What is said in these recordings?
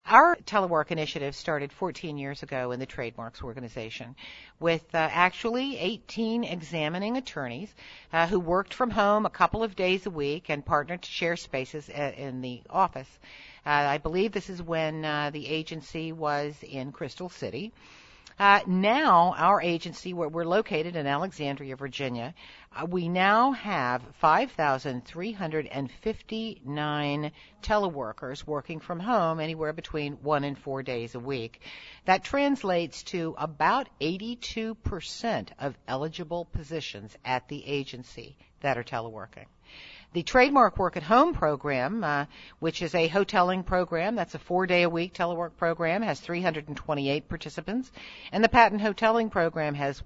Our telework initiative started 14 years ago in the Trademarks Organization with actually 18 examining attorneys who worked from home a couple of days a week and partnered to share spaces in the office. I believe this is when the agency was in Crystal City. Now, our agency, where we're located in Alexandria, Virginia, we now have 5,359 teleworkers working from home anywhere between 1 and 4 days a week. That translates to about 82% of eligible positions at the agency that are teleworking. The Trademark Work at Home program, which is a hoteling program, that's a 4-day-a-week telework program, has 328 participants, and the Patent Hoteling program has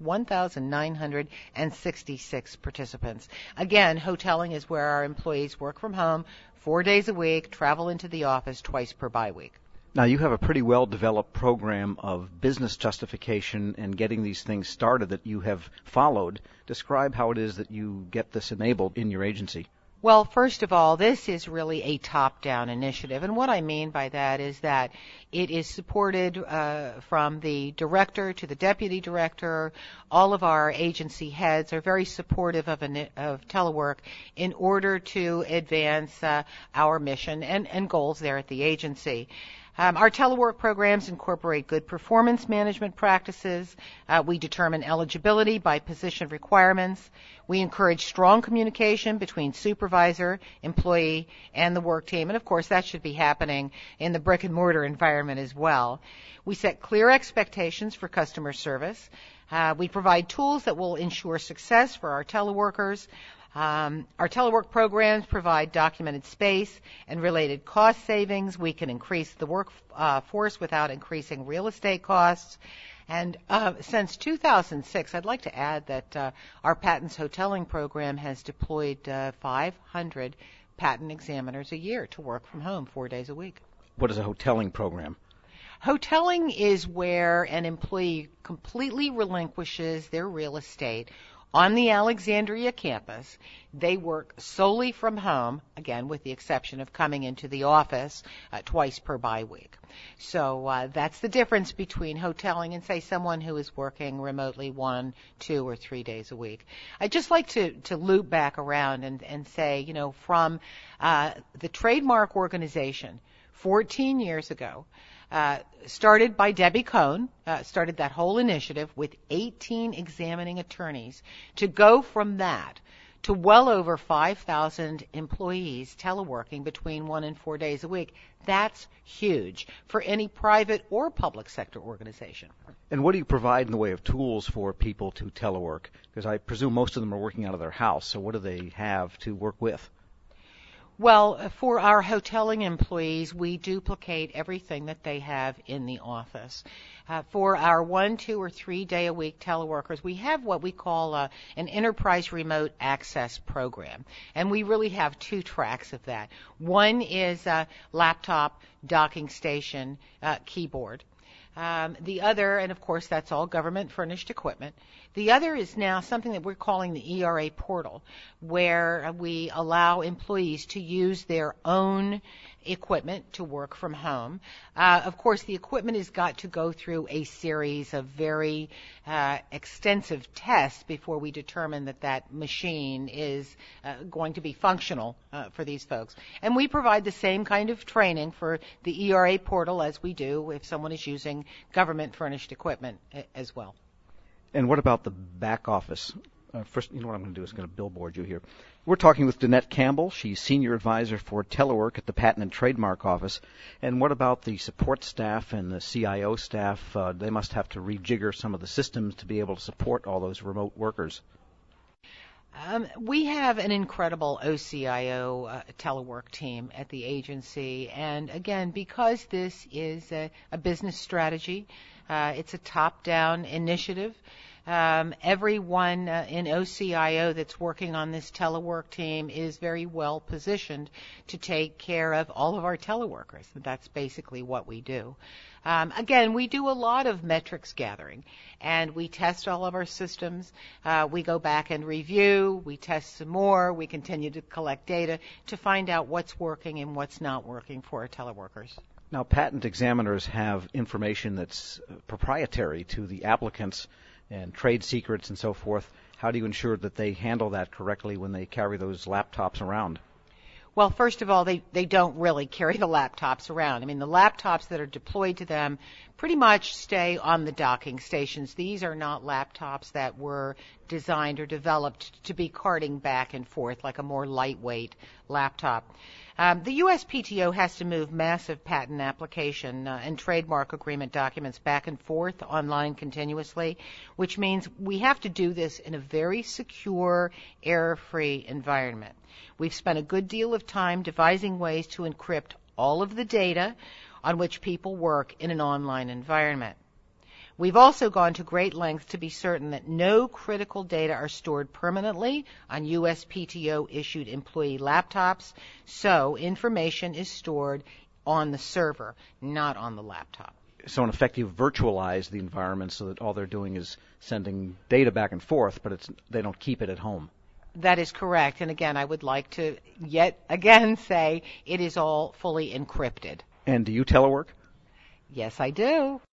1,966 participants. Again, hoteling is where our employees work from home 4 days a week, travel into the office twice per bi-week. Now, you have a pretty well-developed program of business justification and getting these things started that you have followed. Describe how it is that you get this enabled in your agency. Well, first of all, this is really a top-down initiative, and what I mean by that is that it is supported from the director to the deputy director. All of our agency heads are very supportive of telework in order to advance our mission and goals there at the agency. Our telework programs incorporate good performance management practices. We determine eligibility by position requirements. We encourage strong communication between supervisor, employee, and the work team. And, of course, that should be happening in the brick-and-mortar environment as well. We set clear expectations for customer service. We provide tools that will ensure success for our teleworkers. Our telework programs provide documented space and related cost savings. We can increase the workforce without increasing real estate costs. And since 2006, I'd like to add that our Patents Hoteling program has deployed 500 patent examiners a year to work from home 4 days a week. What is a hoteling program? Hoteling is where an employee completely relinquishes their real estate on the Alexandria campus. They work solely from home, again, with the exception of coming into the office twice per bi-week. So that's the difference between hoteling and, say, someone who is working remotely 1, 2, or 3 days a week. I'd just like to loop back around and say, from the Trademark Organization 14 years ago, started by Debbie Cohn, started that whole initiative with 18 examining attorneys, to go from that to well over 5,000 employees teleworking between 1 and 4 days a week. That's huge for any private or public sector organization. And what do you provide in the way of tools for people to telework? Because I presume most of them are working out of their house, so what do they have to work with? Well, for our hoteling employees, we duplicate everything that they have in the office. For our 1, 2, or 3 day a week teleworkers, we have what we call an enterprise remote access program. And we really have 2 tracks of that. One is laptop, docking station, keyboard. The other, and of course that's all government furnished equipment, the other is now something that we're calling the ERA portal, where we allow employees to use their own equipment to work from home. Of course, the equipment has got to go through a series of very extensive tests before we determine that that machine is going to be functional for these folks. And we provide the same kind of training for the ERA portal as we do if someone is using government-furnished equipment as well. And what about the back office? First, you know what I'm going to do is I'm going to billboard you here. We're talking with Danette Campbell. She's Senior Advisor for Telework at the Patent and Trademark Office. And what about the support staff and the CIO staff? They must have to rejigger some of the systems to be able to support all those remote workers. We have an incredible OCIO telework team at the agency. And again, because this is a business strategy, it's a top-down initiative. Everyone in OCIO that's working on this telework team is very well positioned to take care of all of our teleworkers. That's basically what we do. Again, we do a lot of metrics gathering, and we test all of our systems. We go back and review. We test some more. We continue to collect data to find out what's working and what's not working for our teleworkers. Now, patent examiners have information that's proprietary to the applicants and trade secrets and so forth. How do you ensure that they handle that correctly when they carry those laptops around? Well, first of all, they don't really carry the laptops around. I mean, the laptops that are deployed to them pretty much stay on the docking stations. These are not laptops that were designed or developed to be carting back and forth like a more lightweight laptop. The USPTO has to move massive patent application and trademark agreement documents back and forth online continuously, which means we have to do this in a very secure, error-free environment. We've spent a good deal of time devising ways to encrypt all of the data on which people work in an online environment. We've also gone to great lengths to be certain that no critical data are stored permanently on USPTO-issued employee laptops, so information is stored on the server, not on the laptop. So in effect, you've virtualized the environment so that all they're doing is sending data back and forth, but they don't keep it at home. That is correct. And again, I would like to yet again say it is all fully encrypted. And do you telework? Yes, I do.